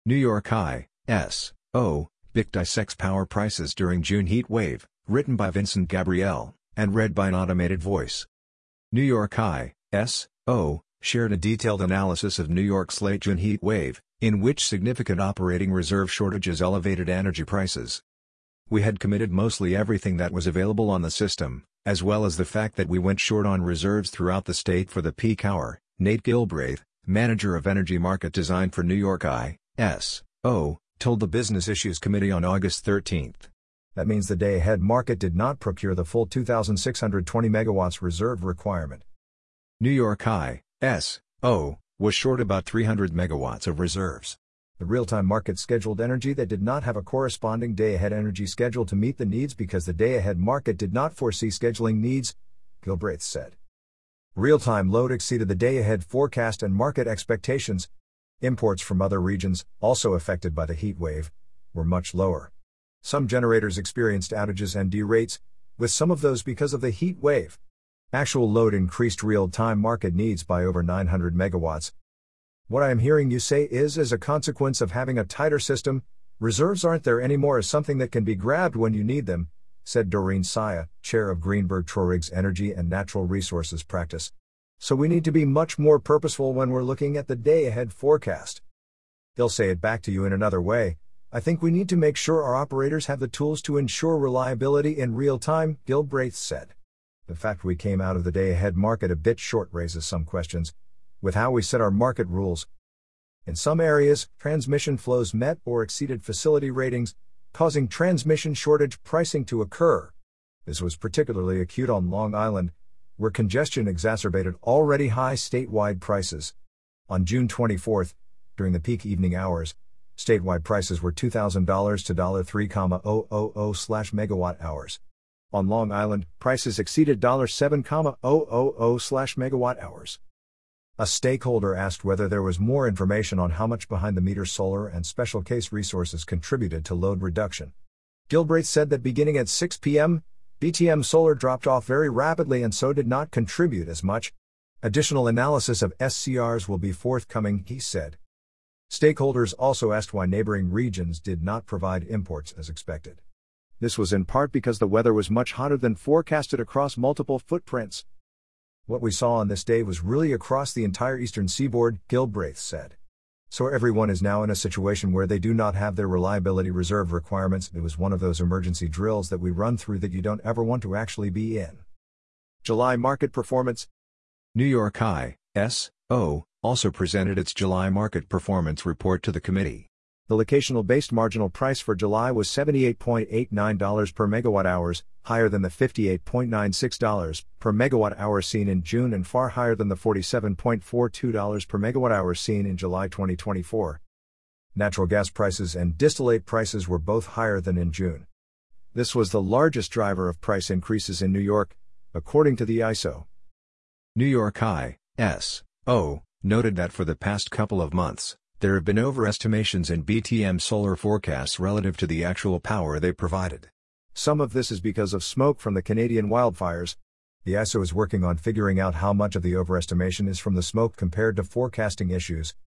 New York High, S.O., BIC dissects power prices during June heat wave, written by Vincent Gabriel, and read by an automated voice. New York High, S.O., shared a detailed analysis of New York's late June heat wave, in which significant operating reserve shortages elevated energy prices. We had committed mostly everything that was available on the system, as well as the fact that we went short on reserves throughout the state for the peak hour, Nate Gilbraith, manager of energy market design for New York I.S.O., told the Business Issues Committee on August 13. That means the day-ahead market did not procure the full 2,620 megawatts reserve requirement. New York I.S.O. was short about 300 megawatts of reserves. The real-time market scheduled energy that did not have a corresponding day-ahead energy schedule to meet the needs because the day-ahead market did not foresee scheduling needs, Gilbraith said. Real-time load exceeded the day-ahead forecast and market expectations. Imports from other regions, also affected by the heat wave, were much lower. Some generators experienced outages and derates, with some of those because of the heat wave. Actual load increased real-time market needs by over 900 megawatts. What I am hearing you say is, as a consequence of having a tighter system, reserves aren't there anymore as something that can be grabbed when you need them, said Doreen Saya, chair of Greenberg Trorig's Energy and Natural Resources Practice. So we need to be much more purposeful when we're looking at the day-ahead forecast. They'll say it back to you in another way. I think we need to make sure our operators have the tools to ensure reliability in real time, Gilbraith said. The fact we came out of the day-ahead market a bit short raises some questions with how we set our market rules. In some areas, transmission flows met or exceeded facility ratings, causing transmission shortage pricing to occur. This was particularly acute on Long Island, where congestion exacerbated already high statewide prices. On June 24, during the peak evening hours, statewide prices were $2,000 to $3,000/megawatt hours. On Long Island, prices exceeded $7,000/megawatt hours. A stakeholder asked whether there was more information on how much behind-the-meter solar and special case resources contributed to load reduction. Gilbraith said that beginning at 6 p.m., BTM solar dropped off very rapidly and so did not contribute as much. Additional analysis of SCRs will be forthcoming, he said. Stakeholders also asked why neighboring regions did not provide imports as expected. This was in part because the weather was much hotter than forecasted across multiple footprints. What we saw on this day was really across the entire eastern seaboard, Gilbraith said. So everyone is now in a situation where they do not have their reliability reserve requirements. It was one of those emergency drills that we run through that you don't ever want to actually be in. July market performance. New York High, S.O., also presented its July market performance report to the committee. The locational-based marginal price for July was $78.89 per megawatt-hours, higher than the $58.96 per megawatt-hour seen in June and far higher than the $47.42 per megawatt-hour seen in July 2024. Natural gas prices and distillate prices were both higher than in June. This was the largest driver of price increases in New York, according to the ISO. New York High, S.O., noted that for the past couple of months, there have been overestimations in BTM solar forecasts relative to the actual power they provided. Some of this is because of smoke from the Canadian wildfires. The ISO is working on figuring out how much of the overestimation is from the smoke compared to forecasting issues.